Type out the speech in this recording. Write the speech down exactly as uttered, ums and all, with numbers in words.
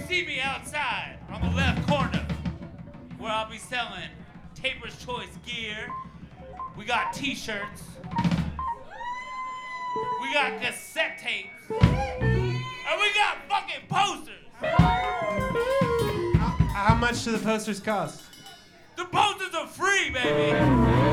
see me outside on the left corner, where I'll be selling Taper's Choice gear. We got t-shirts. We got cassette tapes. And we got fucking posters. How, how much do the posters cost? The posters are free, baby.